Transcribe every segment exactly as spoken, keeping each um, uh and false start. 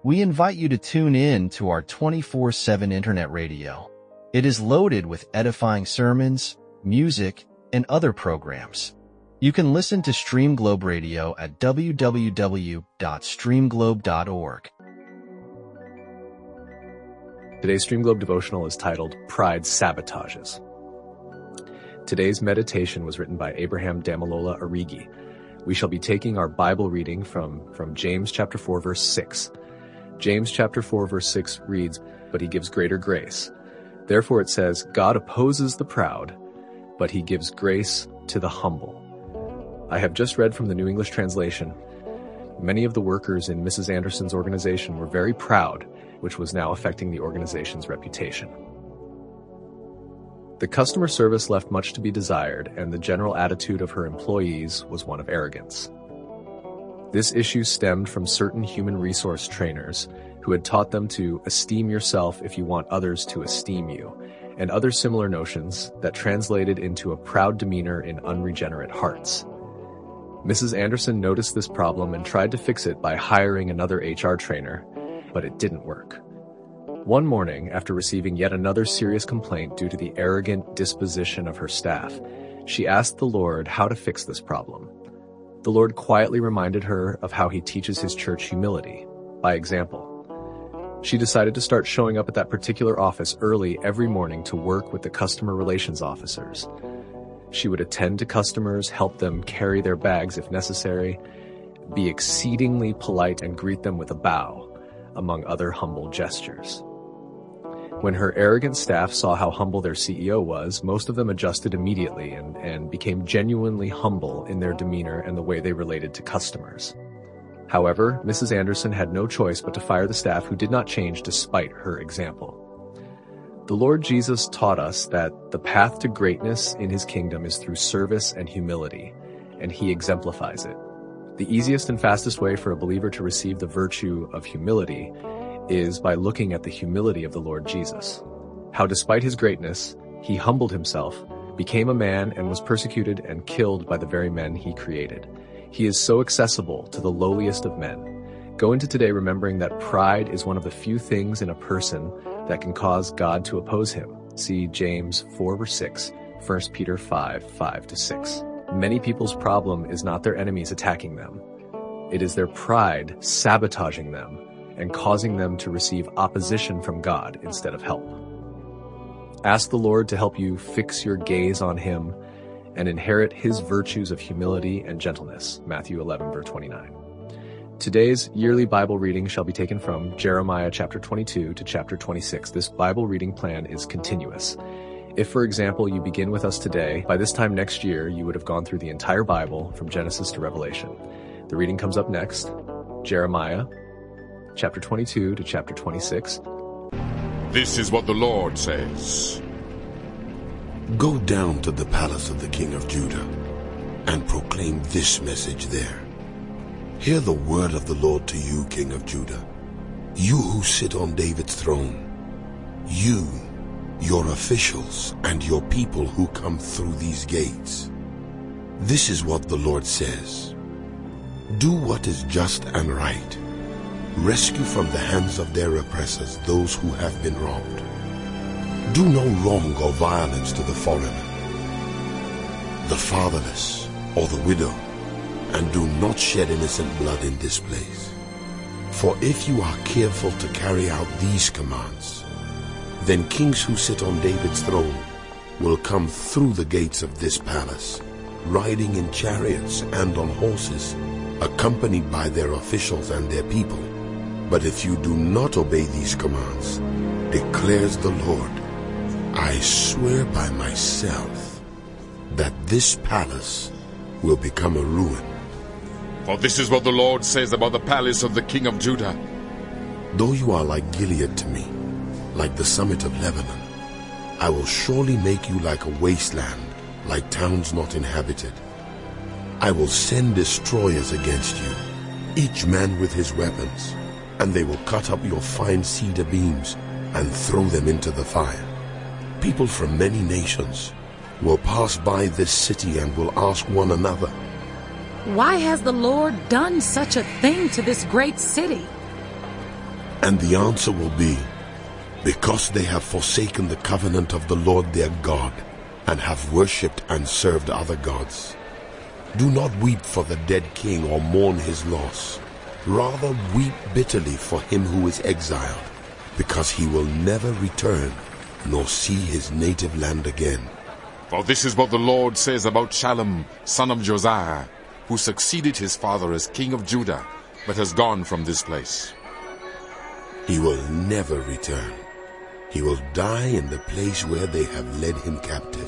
We invite you to tune in to our twenty-four seven internet radio. It is loaded with edifying sermons, music, and other programs. You can listen to Stream Globe Radio at w w w dot stream globe dot org. Today's Stream Globe devotional is titled Pride Sabotages. Today's meditation was written by Abraham Damilola Origi. We shall be taking our Bible reading from, from James chapter four, verse six. James chapter four, verse six reads, "But he gives greater grace. Therefore it says, God opposes the proud, but he gives grace to the humble." I have just read from the New English Translation. Many of the workers in Missus Anderson's organization were very proud, which was now affecting the organization's reputation. The customer service left much to be desired, and the general attitude of her employees was one of arrogance. This issue stemmed from certain human resource trainers who had taught them to esteem yourself if you want others to esteem you, and other similar notions that translated into a proud demeanor in unregenerate hearts. Missus Anderson noticed this problem and tried to fix it by hiring another H R trainer, but it didn't work. One morning, after receiving yet another serious complaint due to the arrogant disposition of her staff, she asked the Lord how to fix this problem. The Lord quietly reminded her of how he teaches his church humility, by example. She decided to start showing up at that particular office early every morning to work with the customer relations officers. She would attend to customers, help them carry their bags if necessary, be exceedingly polite and greet them with a bow, among other humble gestures. When her arrogant staff saw how humble their C E O was, most of them adjusted immediately and, and became genuinely humble in their demeanor and the way they related to customers. However, Missus Anderson had no choice but to fire the staff who did not change despite her example. The Lord Jesus taught us that the path to greatness in his kingdom is through service and humility, and he exemplifies it. The easiest and fastest way for a believer to receive the virtue of humility is by looking at the humility of the Lord Jesus. How despite his greatness, he humbled himself, became a man, and was persecuted and killed by the very men he created. He is so accessible to the lowliest of men. Go into today remembering that pride is one of the few things in a person that can cause God to oppose him. See James four, verse six, First Peter five, five to six. Many people's problem is not their enemies attacking them. It is their pride sabotaging them and causing them to receive opposition from God instead of help. Ask the Lord to help you fix your gaze on him and inherit his virtues of humility and gentleness. Matthew eleven, verse twenty-nine. Today's yearly Bible reading shall be taken from Jeremiah chapter twenty-two to chapter twenty-six. This Bible reading plan is continuous. If, for example, you begin with us today, by this time next year, you would have gone through the entire Bible from Genesis to Revelation. The reading comes up next, Jeremiah chapter twenty-two to chapter twenty-six. This is what the Lord says. Go down to the palace of the king of Judah and proclaim this message there. Hear the word of the Lord to you, King of Judah, you who sit on David's throne, you, your officials, and your people who come through these gates. This is what the Lord says. Do what is just and right. Rescue from the hands of their oppressors those who have been robbed. Do no wrong or violence to the foreigner, the fatherless, or the widow, and do not shed innocent blood in this place. For if you are careful to carry out these commands, then kings who sit on David's throne will come through the gates of this palace, riding in chariots and on horses, accompanied by their officials and their people. But if you do not obey these commands, declares the Lord, I swear by myself that this palace will become a ruin. For this is what the Lord says about the palace of the king of Judah. Though you are like Gilead to me, like the summit of Lebanon, I will surely make you like a wasteland, like towns not inhabited. I will send destroyers against you, each man with his weapons, and they will cut up your fine cedar beams and throw them into the fire. People from many nations will pass by this city and will ask one another, why has the Lord done such a thing to this great city? And the answer will be, because they have forsaken the covenant of the Lord their God, and have worshipped and served other gods. Do not weep for the dead king or mourn his loss. Rather weep bitterly for him who is exiled, because he will never return, nor see his native land again. For this is what the Lord says about Shallum, son of Josiah, who succeeded his father as king of Judah, but has gone from this place. He will never return. He will die in the place where they have led him captive.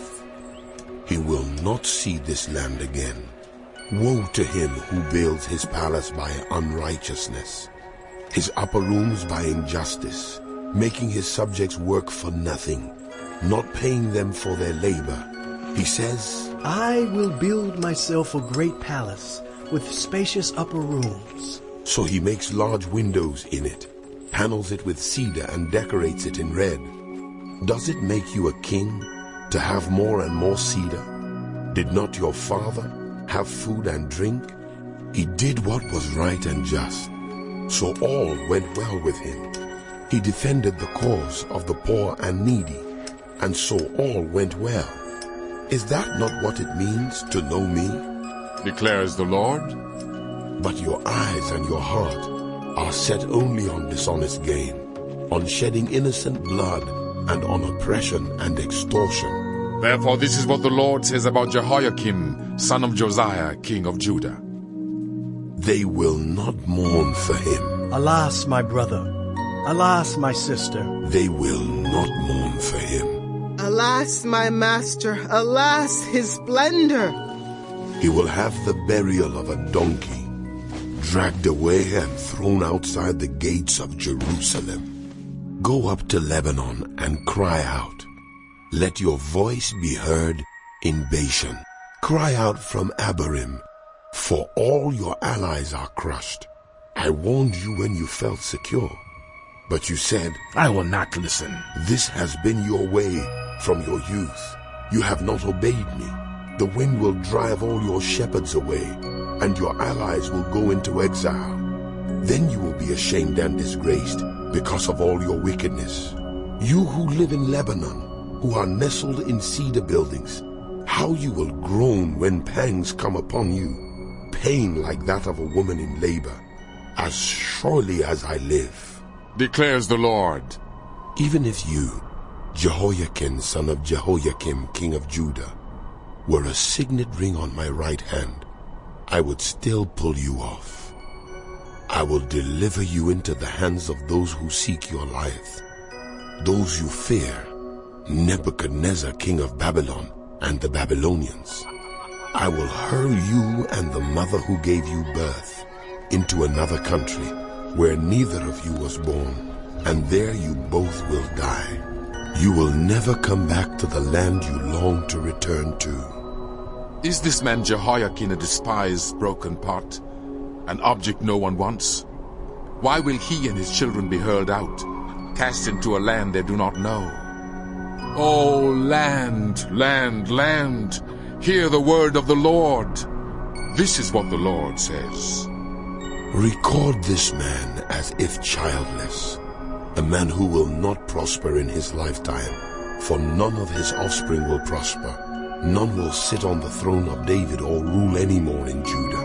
He will not see this land again. Woe to him who builds his palace by unrighteousness, his upper rooms by injustice, making his subjects work for nothing, not paying them for their labor. He says, I will build myself a great palace with spacious upper rooms. So he makes large windows in it, panels it with cedar and decorates it in red. Does it make you a king to have more and more cedar? Did not your father have food and drink? He did what was right and just, so all went well with him. He defended the cause of the poor and needy, and so all went well. Is that not what it means to know me? Declares the Lord. But your eyes and your heart are set only on dishonest gain, on shedding innocent blood, and on oppression and extortion. Therefore this is what the Lord says about Jehoiakim, son of Josiah, king of Judah. They will not mourn for him. Alas, my brother. Alas, my sister. They will not mourn for him. Alas, my master. Alas, his splendor. He will have the burial of a donkey, dragged away and thrown outside the gates of Jerusalem. Go up to Lebanon and cry out. Let your voice be heard in Bashan. Cry out from Abarim, for all your allies are crushed. I warned you when you felt secure, but you said, I will not listen. This has been your way from your youth. You have not obeyed me. The wind will drive all your shepherds away, and your allies will go into exile. Then you will be ashamed and disgraced because of all your wickedness. You who live in Lebanon, who are nestled in cedar buildings, how you will groan when pangs come upon you, pain like that of a woman in labor, as surely as I live, declares the Lord. Even if you, Jehoiakim, son of Jehoiakim, king of Judah, were a signet ring on my right hand, I would still pull you off. I will deliver you into the hands of those who seek your life, those you fear, Nebuchadnezzar, king of Babylon, and the Babylonians. I will hurl you and the mother who gave you birth into another country where neither of you was born, and there you both will die. You will never come back to the land you long to return to. Is this man Jehoiakim a despised, broken pot, an object no one wants? Why will he and his children be hurled out, cast into a land they do not know? O land, land, land, hear the word of the Lord. This is what the Lord says. Record this man as if childless, a man who will not prosper in his lifetime, for none of his offspring will prosper. None will sit on the throne of David or rule anymore in Judah.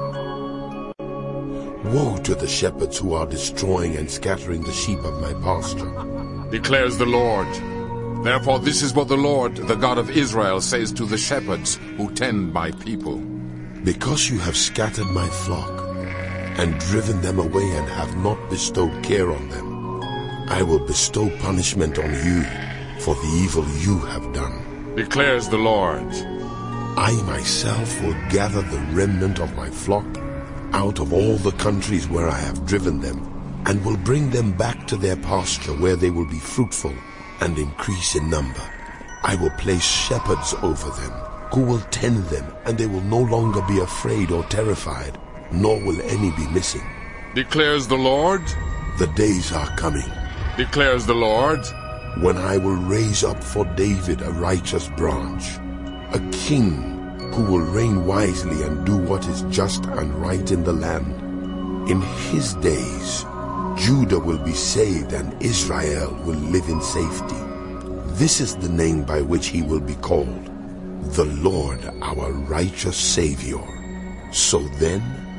Woe to the shepherds who are destroying and scattering the sheep of my pasture, declares the Lord. Therefore this is what the Lord, the God of Israel, says to the shepherds who tend my people. Because you have scattered my flock and driven them away and have not bestowed care on them, I will bestow punishment on you for the evil you have done, declares the Lord. I myself will gather the remnant of my flock out of all the countries where I have driven them, and will bring them back to their pasture where they will be fruitful and increase in number. I will place shepherds over them, who will tend them, and they will no longer be afraid or terrified, nor will any be missing. Declares the Lord. The days are coming, declares the Lord, when I will raise up for David a righteous branch, a king who will reign wisely and do what is just and right in the land. In his days, Judah will be saved and Israel will live in safety. This is the name by which he will be called, the Lord our righteous Savior. So then,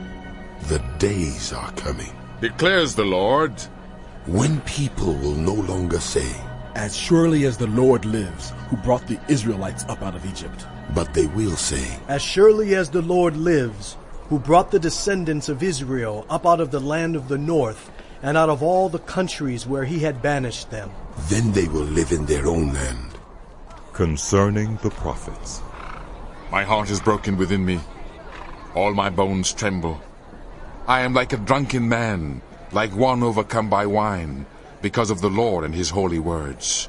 the days are coming, declares the Lord, when people will no longer say, as surely as the Lord lives, who brought the Israelites up out of Egypt. But they will say, as surely as the Lord lives, who brought the descendants of Israel up out of the land of the north, and out of all the countries where he had banished them. Then they will live in their own land. Concerning the prophets. My heart is broken within me. All my bones tremble. I am like a drunken man, like one overcome by wine, because of the Lord and his holy words.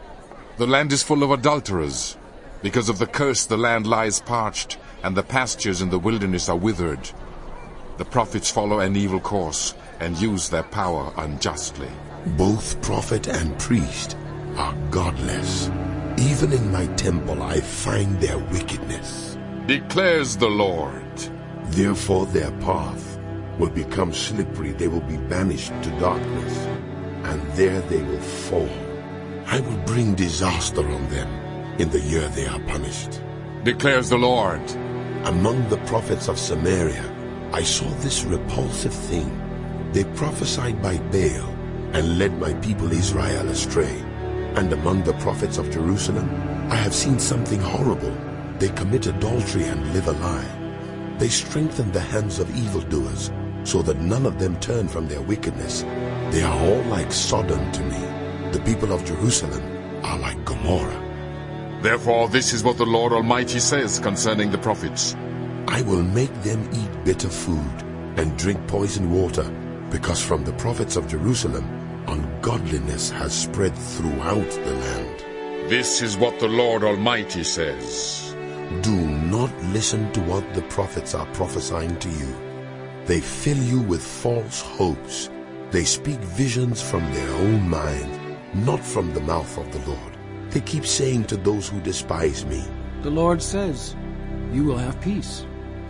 The land is full of adulterers. Because of the curse the land lies parched, and the pastures in the wilderness are withered. The prophets follow an evil course, and use their power unjustly. Both prophet and priest are godless. Even in my temple I find their wickedness, declares the Lord. Therefore their path will become slippery. They will be banished to darkness, and there they will fall. I will bring disaster on them in the year they are punished, declares the Lord. Among the prophets of Samaria I saw this repulsive thing. They prophesied by Baal and led my people Israel astray. And among the prophets of Jerusalem I have seen something horrible. They commit adultery and live a lie. They strengthen the hands of evildoers, so that none of them turn from their wickedness. They are all like Sodom to me. The people of Jerusalem are like Gomorrah. Therefore this is what the Lord Almighty says concerning the prophets. I will make them eat bitter food and drink poisoned water, because from the prophets of Jerusalem ungodliness has spread throughout the land. This is what the Lord Almighty says. Do not listen to what the prophets are prophesying to you. They fill you with false hopes. They speak visions from their own mind, not from the mouth of the Lord. They keep saying to those who despise me, the Lord says, you will have peace.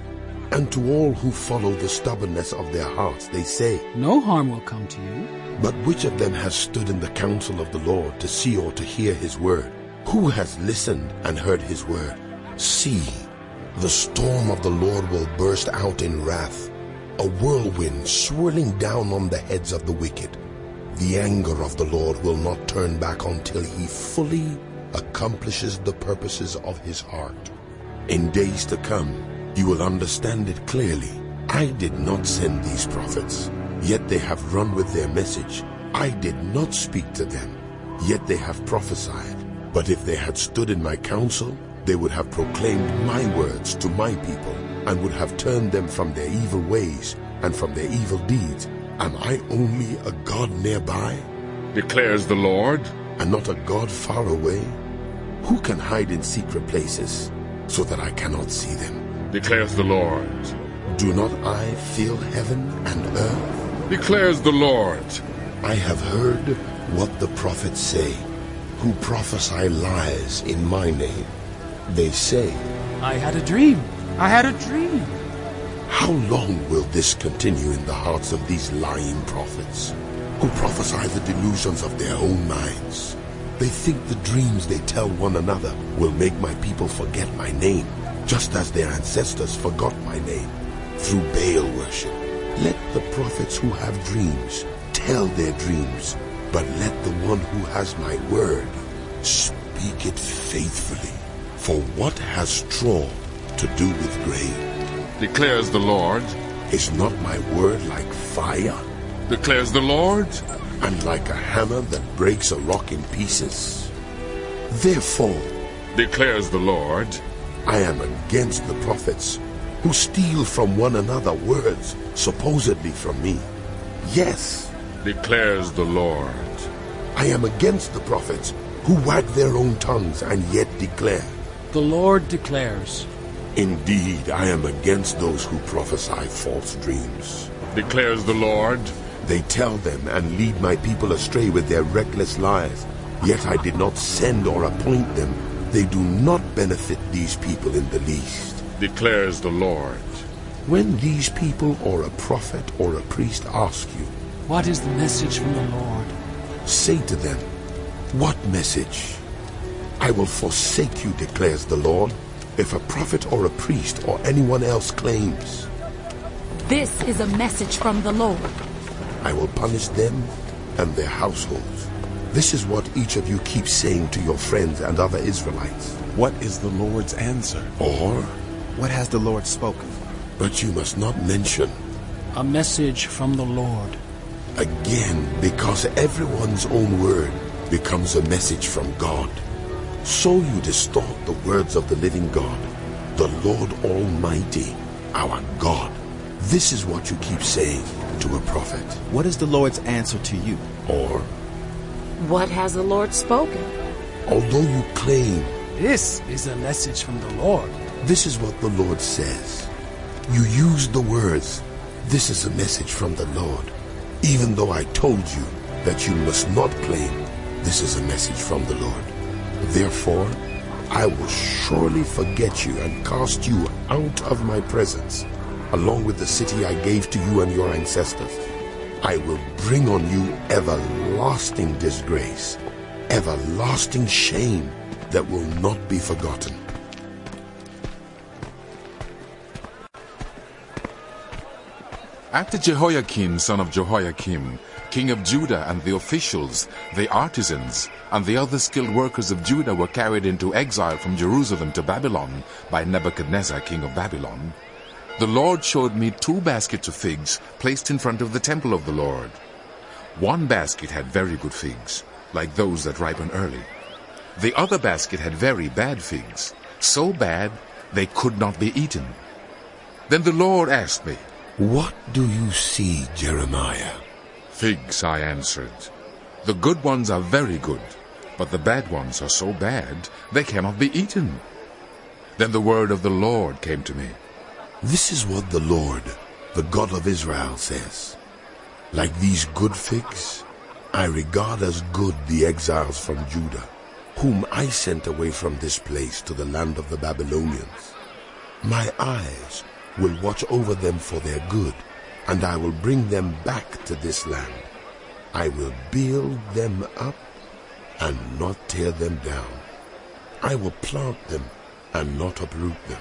And to all who follow the stubbornness of their hearts, they say, no harm will come to you. But which of them has stood in the counsel of the Lord to see or to hear his word? Who has listened and heard his word? See, the storm of the Lord will burst out in wrath, a whirlwind swirling down on the heads of the wicked. The anger of the Lord will not turn back until he fully accomplishes the purposes of his heart. In days to come, you will understand it clearly. I did not send these prophets, yet they have run with their message. I did not speak to them, yet they have prophesied. But if they had stood in my counsel, they would have proclaimed my words to my people, and would have turned them from their evil ways and from their evil deeds. Am I only a God nearby, declares the Lord, and not a God far away? Who can hide in secret places so that I cannot see them, declares the Lord. Do not I fill heaven and earth, declares the Lord. I have heard what the prophets say, who prophesy lies in my name. They say, I had a dream. I had a dream. How long will this continue in the hearts of these lying prophets, who prophesy the delusions of their own minds? They think the dreams they tell one another will make my people forget my name, just as their ancestors forgot my name through Baal worship. Let the prophets who have dreams tell their dreams, but let the one who has my word speak it faithfully. For what has straw to do with grain, declares the Lord? Is not my word like fire, declares the Lord, and like a hammer that breaks a rock in pieces? Therefore, declares the Lord, I am against the prophets who steal from one another words supposedly from me. Yes, declares the Lord, I am against the prophets who wag their own tongues and yet declare, the Lord declares. Indeed, I am against those who prophesy false dreams, declares the Lord. They tell them and lead my people astray with their reckless lies. Yet I did not send or appoint them. They do not benefit these people in the least, declares the Lord. When these people or a prophet or a priest ask you, What is the message from the Lord? Say to them, what message? I will forsake you, declares the Lord, if a prophet or a priest or anyone else claims. This is a message from the Lord. I will punish them and their households. This is what each of you keeps saying to your friends and other Israelites. What is the Lord's answer? Or, what has the Lord spoken? But you must not mention. A message from the Lord. Again, because everyone's own word becomes a message from God. So you distort the words of the living God, the Lord Almighty, our God. This is what you keep saying to a prophet. What is the Lord's answer to you? Or, what has the Lord spoken? Although you claim, this is a message from the Lord. This is what the Lord says. You use the words, this is a message from the Lord, even though I told you that you must not claim, this is a message from the Lord. Therefore, I will surely forget you and cast you out of my presence, along with the city I gave to you and your ancestors. I will bring on you everlasting disgrace, everlasting shame that will not be forgotten. After Jehoiakim, son of Jehoiakim, king of Judah, and the officials, the artisans, and the other skilled workers of Judah were carried into exile from Jerusalem to Babylon by Nebuchadnezzar, king of Babylon, the Lord showed me two baskets of figs placed in front of the temple of the Lord. One basket had very good figs, like those that ripen early. The other basket had very bad figs, so bad they could not be eaten. Then the Lord asked me, What do you see, Jeremiah? Figs, I answered. The good ones are very good, but the bad ones are so bad they cannot be eaten. Then the word of the Lord came to me. This is what the Lord, the God of Israel, says. Like these good figs, I regard as good the exiles from Judah, whom I sent away from this place to the land of the Babylonians. My eyes will watch over them for their good, and I will bring them back to this land. I will build them up and not tear them down. I will plant them and not uproot them.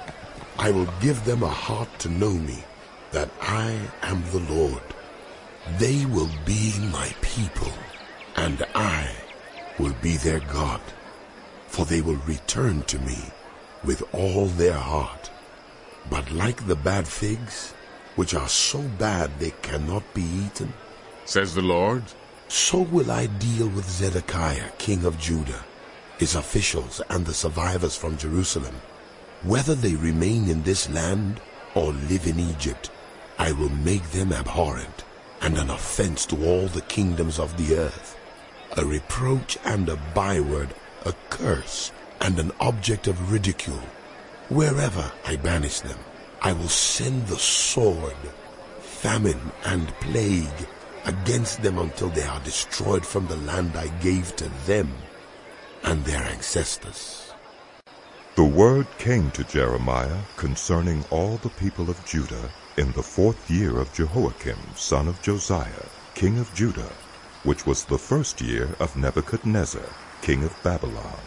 I will give them a heart to know me, that I am the Lord. They will be my people, and I will be their God, for they will return to me with all their heart. But like the bad figs, which are so bad they cannot be eaten, says the Lord, so will I deal with Zedekiah, king of Judah, his officials, and the survivors from Jerusalem. Whether they remain in this land or live in Egypt, I will make them abhorrent and an offense to all the kingdoms of the earth, a reproach and a byword, a curse and an object of ridicule. Wherever I banish them, I will send the sword, famine, and plague against them until they are destroyed from the land I gave to them and their ancestors. The word came to Jeremiah concerning all the people of Judah in the fourth year of Jehoiakim, son of Josiah, king of Judah, which was the first year of Nebuchadnezzar, king of Babylon.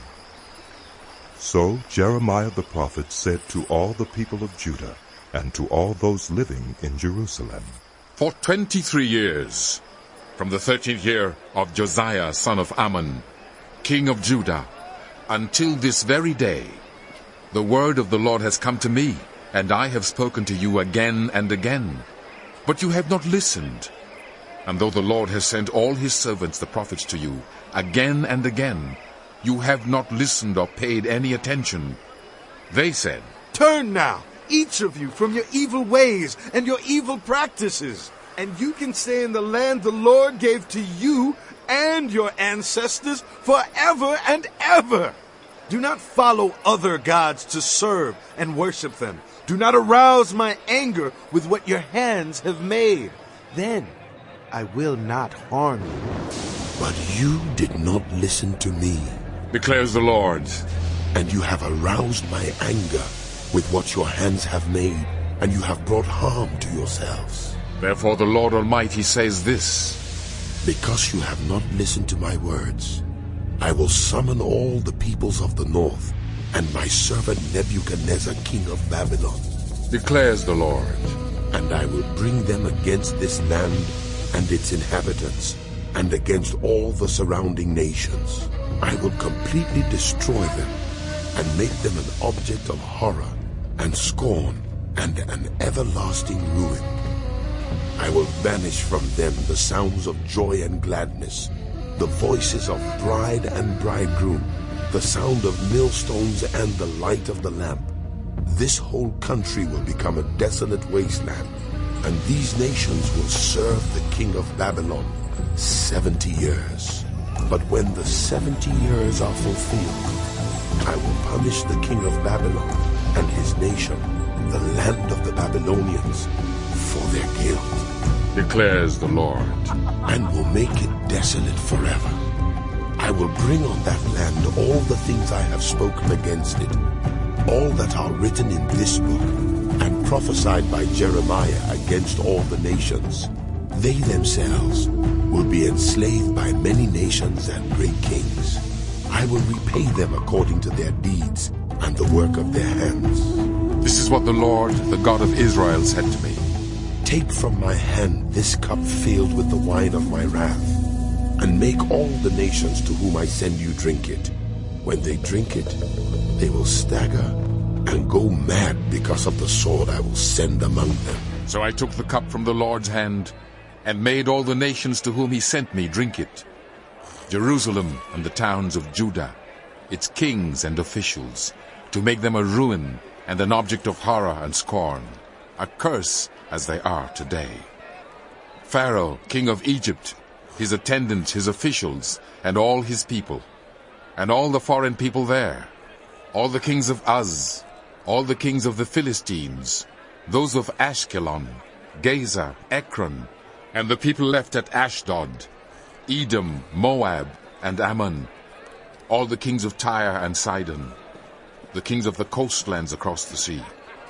So Jeremiah the prophet said to all the people of Judah and to all those living in Jerusalem, For twenty-three years, from the thirteenth year of Josiah, son of Ammon, king of Judah, until this very day, the word of the Lord has come to me, and I have spoken to you again and again. But you have not listened. And though the Lord has sent all his servants the prophets to you, again and again, you have not listened or paid any attention. They said, Turn now, each of you, from your evil ways and your evil practices, and you can stay in the land the Lord gave to you and your ancestors forever and ever. Do not follow other gods to serve and worship them. Do not arouse my anger with what your hands have made. Then I will not harm you. But you did not listen to me, declares the Lord. And you have aroused my anger with what your hands have made, and you have brought harm to yourselves. Therefore the Lord Almighty says this: Because you have not listened to my words, I will summon all the peoples of the north, and my servant Nebuchadnezzar, king of Babylon, declares the Lord. And I will bring them against this land and its inhabitants, and against all the surrounding nations. I will completely destroy them, and make them an object of horror and scorn, and an everlasting ruin. I will banish from them the sounds of joy and gladness, the voices of bride and bridegroom, the sound of millstones and the light of the lamp. This whole country will become a desolate wasteland, and these nations will serve the king of Babylon seventy years. But when the seventy years are fulfilled, I will punish the king of Babylon and his nation, the land of the Babylonians, for their guilt, declares the Lord, and will make it desolate forever. I will bring on that land all the things I have spoken against it, all that are written in this book, and prophesied by Jeremiah against all the nations. They themselves will be enslaved by many nations and great kings. I will repay them according to their deeds and the work of their hands. This is what the Lord, the God of Israel, said to me: Take from my hand this cup filled with the wine of my wrath, and make all the nations to whom I send you drink it. When they drink it, they will stagger and go mad because of the sword I will send among them. So I took the cup from the Lord's hand, and made all the nations to whom he sent me drink it: Jerusalem and the towns of Judah, its kings and officials, to make them a ruin and an object of horror and scorn, a curse as they are today. Pharaoh, king of Egypt, his attendants, his officials, and all his people, and all the foreign people there, all the kings of Uz, all the kings of the Philistines, those of Ashkelon, Gaza, Ekron, and the people left at Ashdod, Edom, Moab, and Ammon, all the kings of Tyre and Sidon, the kings of the coastlands across the sea,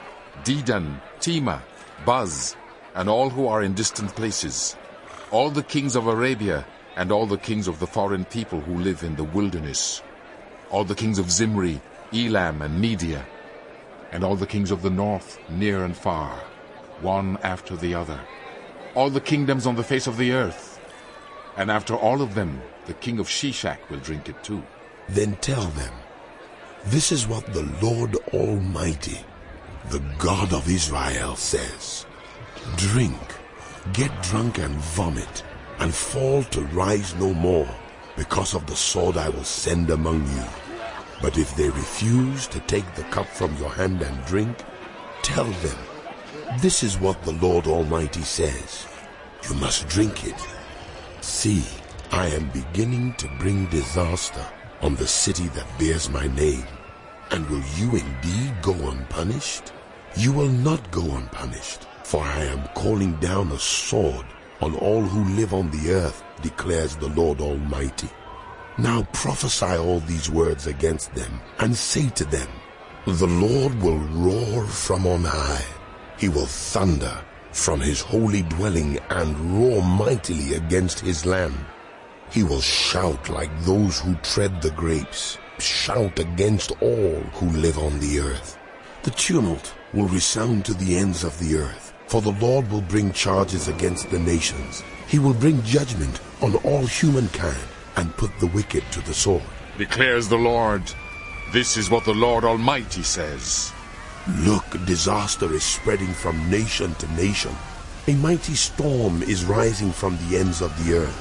Dedan, Tema, Buz, and all who are in distant places, all the kings of Arabia, and all the kings of the foreign people who live in the wilderness, all the kings of Zimri, Elam, and Media, and all the kings of the north, near and far, one after the other, all the kingdoms on the face of the earth, and after all of them the king of Shishak will drink it too. Then tell them, this is what the Lord Almighty, the God of Israel, says: Drink, get drunk and vomit, and fall to rise no more, because of the sword I will send among you. But if they refuse to take the cup from your hand and drink, tell them, this is what the Lord Almighty says: You must drink it. See, I am beginning to bring disaster on the city that bears my name. And will you indeed go unpunished? You will not go unpunished, for I am calling down a sword on all who live on the earth, declares the Lord Almighty. Now prophesy all these words against them, and say to them, the Lord will roar from on high. He will thunder from his holy dwelling and roar mightily against his land. He will shout like those who tread the grapes, shout against all who live on the earth. The tumult will resound to the ends of the earth, for the Lord will bring charges against the nations. He will bring judgment on all humankind and put the wicked to the sword. Declares the Lord, this is what the Lord Almighty says. Look, disaster is spreading from nation to nation. A mighty storm is rising from the ends of the earth.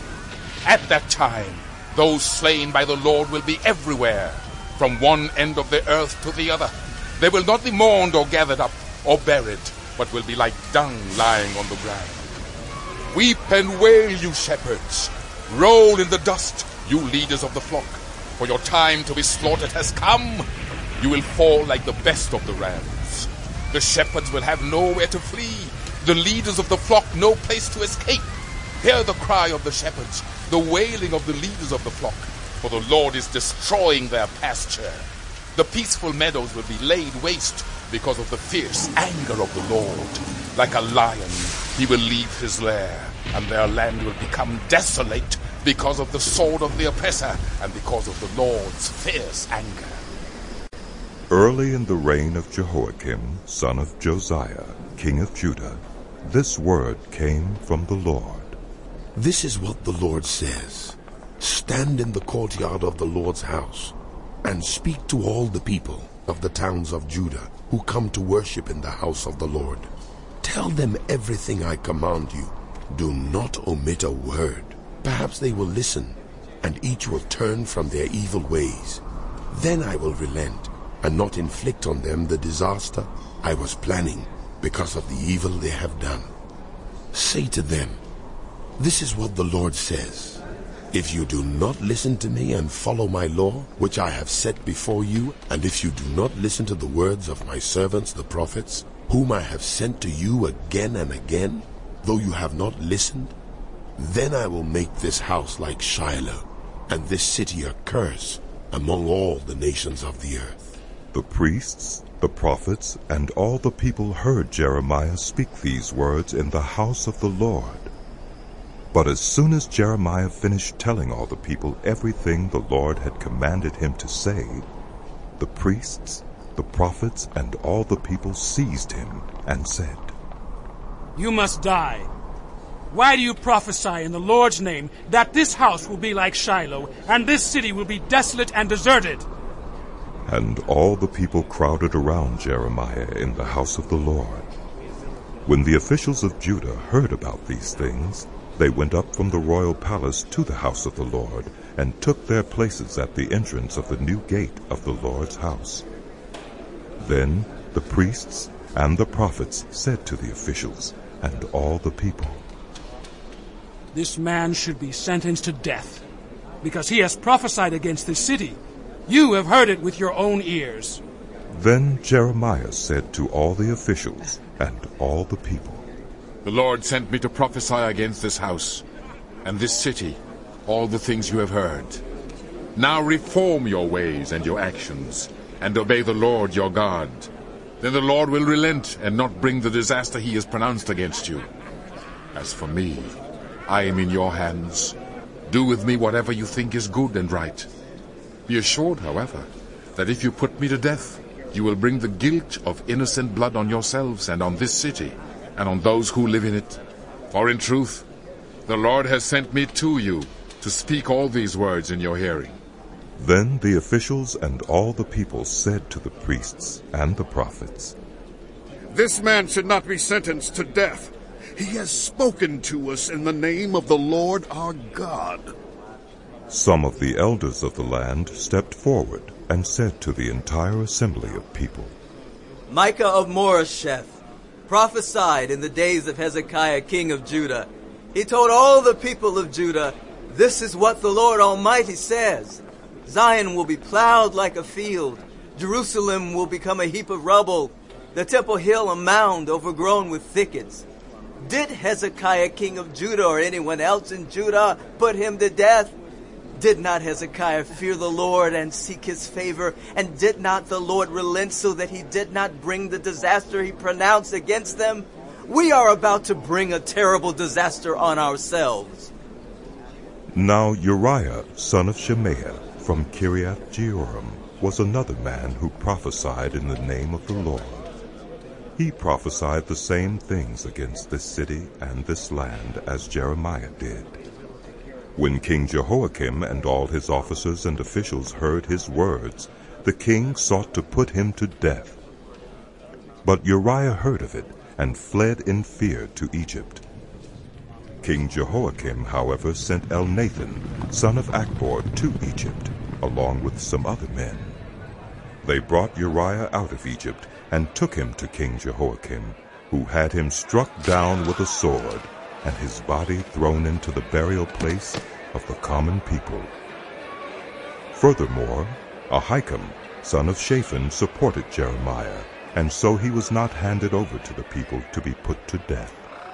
At that time, those slain by the Lord will be everywhere, from one end of the earth to the other. They will not be mourned or gathered up or buried, but will be like dung lying on the ground. Weep and wail, you shepherds. Roll in the dust, you leaders of the flock, for your time to be slaughtered has come. You will fall like the best of the rams. The shepherds will have nowhere to flee, the leaders of the flock no place to escape. Hear the cry of the shepherds, the wailing of the leaders of the flock, for the Lord is destroying their pasture. The peaceful meadows will be laid waste, because of the fierce anger of the Lord. Like a lion, he will leave his lair, and their land will become desolate because of the sword of the oppressor and because of the Lord's fierce anger. Early in the reign of Jehoiakim, son of Josiah, king of Judah, this word came from the Lord. This is what the Lord says. Stand in the courtyard of the Lord's house, and speak to all the people of the towns of Judah who come to worship in the house of the Lord. Tell them everything I command you. Do not omit a word. Perhaps they will listen, and each will turn from their evil ways. Then I will relent, and not inflict on them the disaster I was planning because of the evil they have done. Say to them, this is what the Lord says. If you do not listen to me and follow my law, which I have set before you, and if you do not listen to the words of my servants the prophets, whom I have sent to you again and again, though you have not listened, then I will make this house like Shiloh, and this city a curse among all the nations of the earth. The priests, the prophets, and all the people heard Jeremiah speak these words in the house of the Lord. But as soon as Jeremiah finished telling all the people everything the Lord had commanded him to say, the priests, the prophets, and all the people seized him and said, You must die. Why do you prophesy in the Lord's name that this house will be like Shiloh, and this city will be desolate and deserted? And all the people crowded around Jeremiah in the house of the Lord. When the officials of Judah heard about these things, they went up from the royal palace to the house of the Lord, and took their places at the entrance of the new gate of the Lord's house. Then the priests and the prophets said to the officials and all the people, This man should be sentenced to death, because he has prophesied against this city. You have heard it with your own ears. Then Jeremiah said to all the officials and all the people, The Lord sent me to prophesy against this house and this city, all the things you have heard. Now reform your ways and your actions, and obey the Lord your God. Then the Lord will relent and not bring the disaster he has pronounced against you. As for me, I am in your hands. Do with me whatever you think is good and right. Be assured, however, that if you put me to death, you will bring the guilt of innocent blood on yourselves and on this city, and on those who live in it. For in truth, the Lord has sent me to you to speak all these words in your hearing. Then the officials and all the people said to the priests and the prophets, This man should not be sentenced to death. He has spoken to us in the name of the Lord our God. Some of the elders of the land stepped forward and said to the entire assembly of people, Micah of Moresheth prophesied in the days of Hezekiah king of Judah. He told all the people of Judah, This is what the Lord Almighty says. Zion will be plowed like a field. Jerusalem will become a heap of rubble. The Temple Hill a mound overgrown with thickets. Did Hezekiah king of Judah or anyone else in Judah put him to death? Did not Hezekiah fear the Lord and seek his favor? And did not the Lord relent so that he did not bring the disaster he pronounced against them? We are about to bring a terrible disaster on ourselves. Now Uriah, son of Shemaiah, from Kiriath Jearim, was another man who prophesied in the name of the Lord. He prophesied the same things against this city and this land as Jeremiah did. When King Jehoiakim and all his officers and officials heard his words, the king sought to put him to death. But Uriah heard of it and fled in fear to Egypt. King Jehoiakim, however, sent Elnathan, son of Achbor, to Egypt, along with some other men. They brought Uriah out of Egypt and took him to King Jehoiakim, who had him struck down with a sword, and his body thrown into the burial place of the common people. Furthermore, Ahikam, son of Shaphan, supported Jeremiah, and so he was not handed over to the people to be put to death.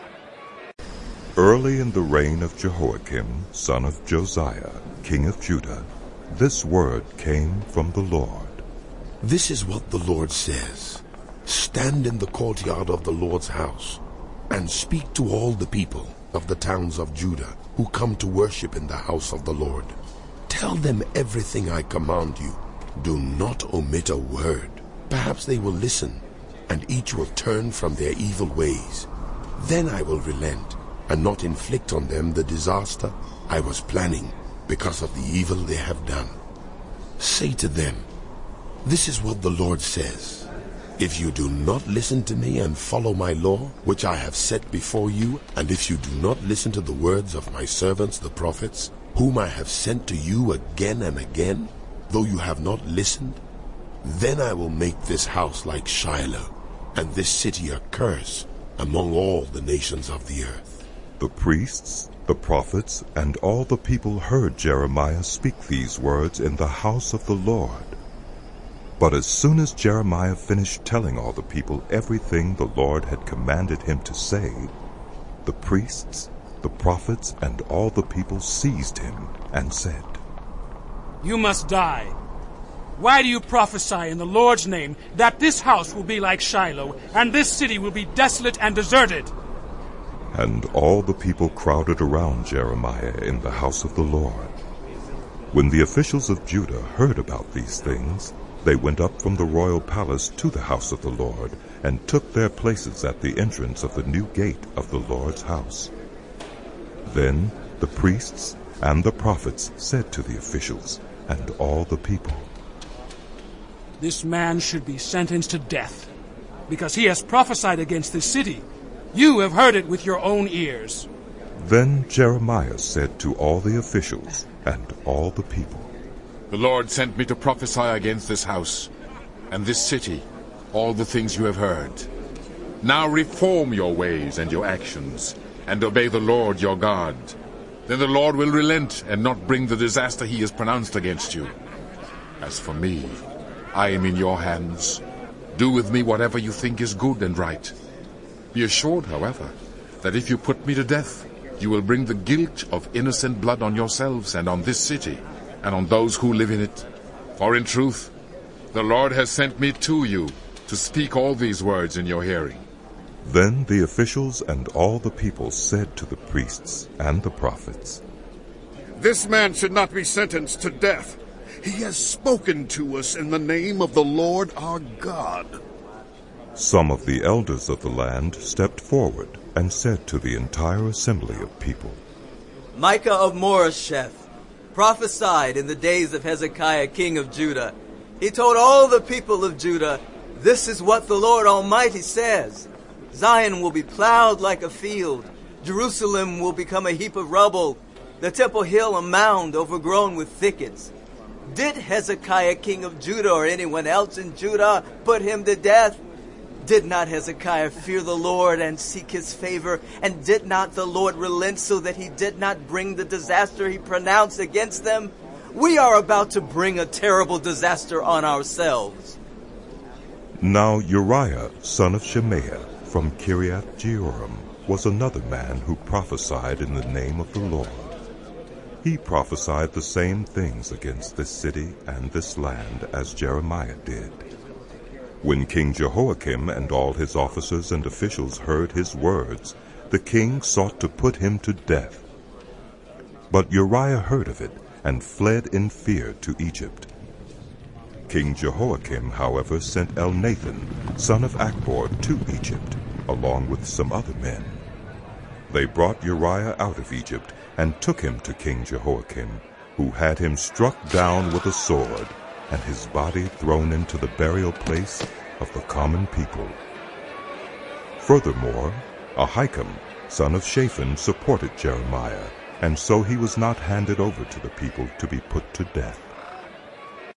Early in the reign of Jehoiakim, son of Josiah, king of Judah, this word came from the Lord. This is what the Lord says. Stand in the courtyard of the Lord's house, and speak to all the people of the towns of Judah who come to worship in the house of the Lord. Tell them everything I command you. Do not omit a word. Perhaps they will listen, and each will turn from their evil ways. Then I will relent, and not inflict on them the disaster I was planning because of the evil they have done. Say to them, this is what the Lord says. If you do not listen to me and follow my law, which I have set before you, and if you do not listen to the words of my servants the prophets, whom I have sent to you again and again, though you have not listened, then I will make this house like Shiloh, and this city a curse among all the nations of the earth. The priests, the prophets, and all the people heard Jeremiah speak these words in the house of the Lord. But as soon as Jeremiah finished telling all the people everything the Lord had commanded him to say, the priests, the prophets, and all the people seized him and said, You must die. Why do you prophesy in the Lord's name that this house will be like Shiloh, and this city will be desolate and deserted? And all the people crowded around Jeremiah in the house of the Lord. When the officials of Judah heard about these things, they went up from the royal palace to the house of the Lord, and took their places at the entrance of the new gate of the Lord's house. Then the priests and the prophets said to the officials and all the people, This man should be sentenced to death, because he has prophesied against this city. You have heard it with your own ears. Then Jeremiah said to all the officials and all the people, The Lord sent me to prophesy against this house and this city, all the things you have heard. Now reform your ways and your actions, and obey the Lord your God. Then the Lord will relent and not bring the disaster he has pronounced against you. As for me, I am in your hands. Do with me whatever you think is good and right. Be assured, however, that if you put me to death, you will bring the guilt of innocent blood on yourselves and on this city, and on those who live in it. For in truth, the Lord has sent me to you to speak all these words in your hearing. Then the officials and all the people said to the priests and the prophets, This man should not be sentenced to death. He has spoken to us in the name of the Lord our God. Some of the elders of the land stepped forward and said to the entire assembly of people, Micah of Moresheth prophesied in the days of Hezekiah king of Judah. He told all the people of Judah, This is what the Lord Almighty says. Zion will be plowed like a field. Jerusalem will become a heap of rubble. The Temple Hill a mound overgrown with thickets. Did Hezekiah king of Judah or anyone else in Judah put him to death? Did not Hezekiah fear the Lord and seek his favor? And did not the Lord relent so that he did not bring the disaster he pronounced against them? We are about to bring a terrible disaster on ourselves. Now Uriah, son of Shemaiah, from Kiriath Jearim, was another man who prophesied in the name of the Lord. He prophesied the same things against this city and this land as Jeremiah did. When King Jehoiakim and all his officers and officials heard his words, the king sought to put him to death. But Uriah heard of it and fled in fear to Egypt. King Jehoiakim, however, sent Elnathan, son of Achbor, to Egypt, along with some other men. They brought Uriah out of Egypt and took him to King Jehoiakim, who had him struck down with a sword, and his body thrown into the burial place of the common people. Furthermore, Ahikam, son of Shaphan, supported Jeremiah, and so he was not handed over to the people to be put to death.